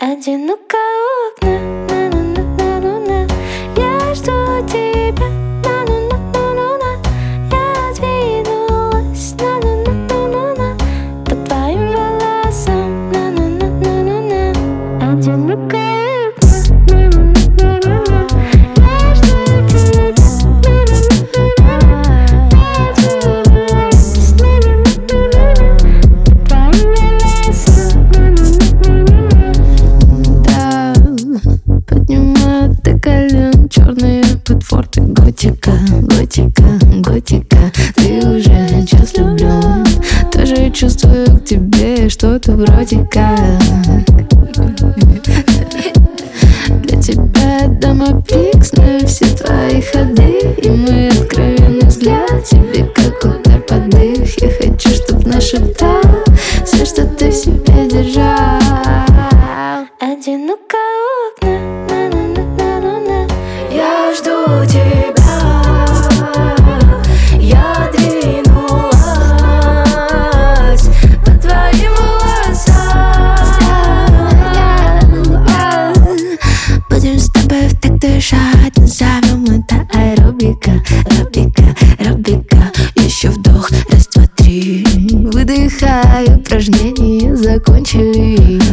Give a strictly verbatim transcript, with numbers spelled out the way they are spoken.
Одиноко у окна, на-на-на-на-на-на. Я жду тебя, на-на-на-на-на-на. Я двинулась, на-на-на-на-на-на. По твоим волосам, на-на-на-на-на-на. Одиноко у окна, на-на-на-на-на. Я жду тебя, на-на-на-на-на. Я двинулась, на-на-на-на-на. По твоим волосам, на-на-на-на-на. Поднимает до колен черные ботфорты. Готика, готика, готика. Ты уже час влюблен. Тоже чувствую к тебе что-то вроде как. Для тебя дома пик, знаю все твои ходы. И мой откровенный взгляд тебе как удар под дых. Я хочу, чтоб нашептал все, что ты в себе держал. Одиноко у окна, на-на-на-на-на-на. Я жду тебя, я двинулась по твоим волосам. Будем с тобой в так дышать, назовем это аэробика, аэробика, аэробика. Еще вдох, раз, два, три. Выдыхаю, упражнения закончились.